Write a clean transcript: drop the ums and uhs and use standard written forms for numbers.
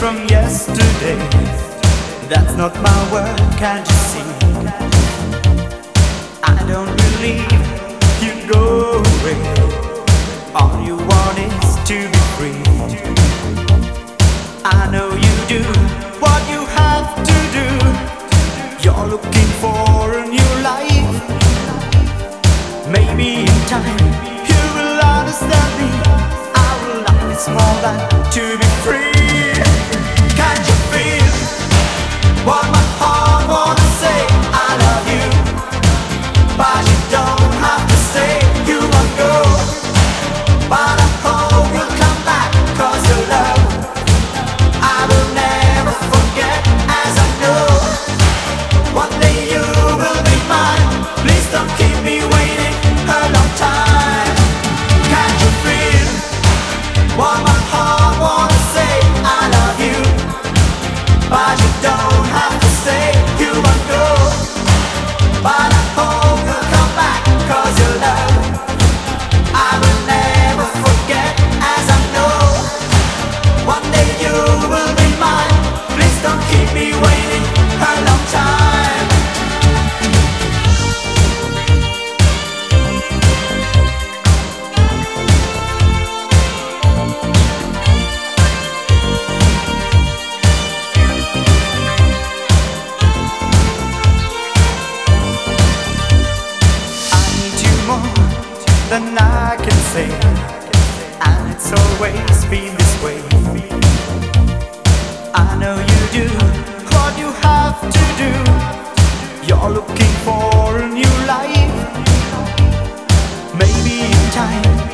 from yesterday. That's not my word, can't you see? I don't believe you go away. All you want is to be free. I know you do what you have to do. You're looking for a new life. Maybe in time you will understand me. Our life is more than to be free. Can't you feel what my heart wanna say? I love you, but you don't have to say you won't go. But I hope you'll come back, 'cause your love I will never forget. As I know one day you will be mine. Please don't keep me waiting a long time. Can't you feel what my heart wanna say? I love you, but you don't have to say you won't go. But I hope you'll come back, 'cause your love I will never forget. As I know one day you will be mine. Please don't keep me waiting a long time. I need you more than I can say, and it's always been this way. I know you do what you have to do. You're looking for a new life. Maybe in time